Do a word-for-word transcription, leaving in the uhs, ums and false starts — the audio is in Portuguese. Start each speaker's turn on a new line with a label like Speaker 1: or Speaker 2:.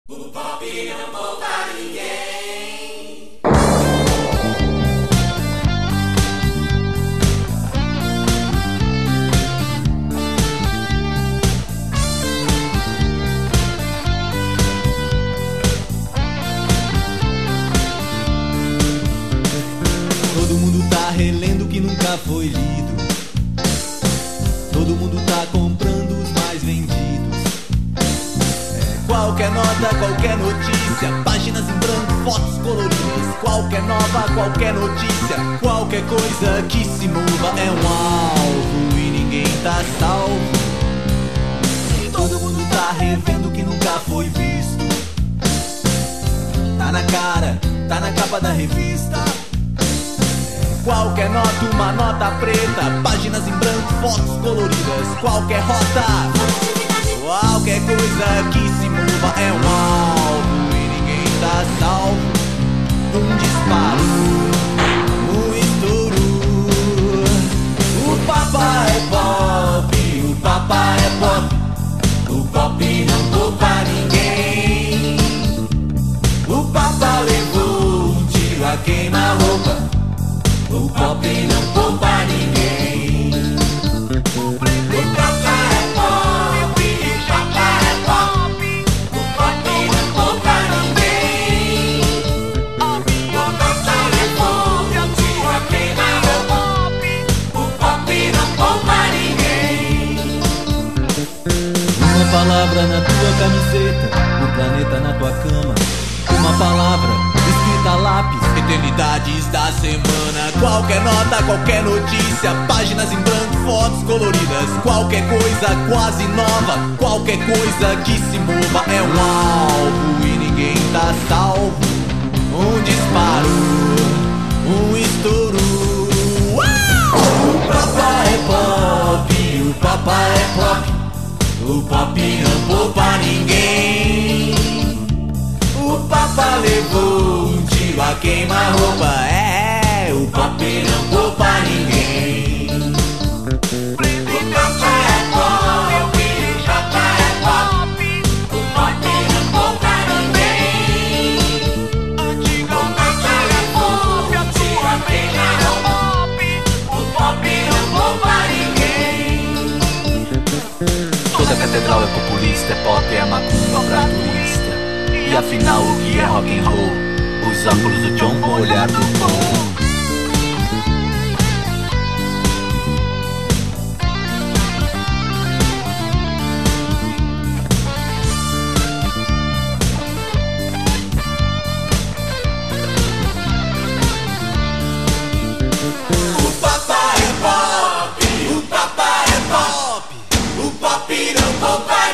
Speaker 1: O pop não poupa ninguém.
Speaker 2: Todo mundo tá relendo o que nunca foi lido. Todo mundo tá comprando os mais vendidos. É, qualquer nota, qualquer notícia, páginas em branco, fotos coloridas. Qualquer nova, qualquer notícia, qualquer coisa que se mova é um alvo e ninguém tá salvo. E todo mundo tá revendo o que nunca foi visto. Tá na cara, tá na capa da revista. Qualquer nota, uma nota preta, páginas em branco, fotos coloridas. Qualquer rota, qualquer coisa que se mova é um alvo e ninguém tá salvo. Um disparo, um estouro. O papa é pop, o papa é pop. O pop não poupa ninguém. O papa levou um tiro a queima-roupa. O pop não poupa ninguém. O papa é pop, o papa é pop. O pop não poupa ninguém. O papa levou um tiro a queima-roupa. O pop não poupa ninguém. Uma palavra na tua camiseta, o planeta na tua cama. Uma palavra escrita a lápis, eternidades da semana. Qualquer nota, qualquer notícia, páginas em branco, fotos coloridas. Qualquer coisa quase nova, qualquer coisa que se mova é um alvo e ninguém tá salvo. Um disparo, um estouro. O papa é pop, o papa é pop. O pop não poupa ninguém. O papa levou um tiro a queima-roupa. É, o pop não poupa ninguém. O papa é pop, o papa é pop. O pop não poupa ninguém. O papa levou um tiro a queima-roupa. O pop não poupa ninguém.
Speaker 3: Toda catedral é populista, é pop, é macumba pra turista. E afinal o que é rock and roll? Os óculos do John com o olhar do Paul.
Speaker 2: O papa é pop, o papa é pop. O pop não poupa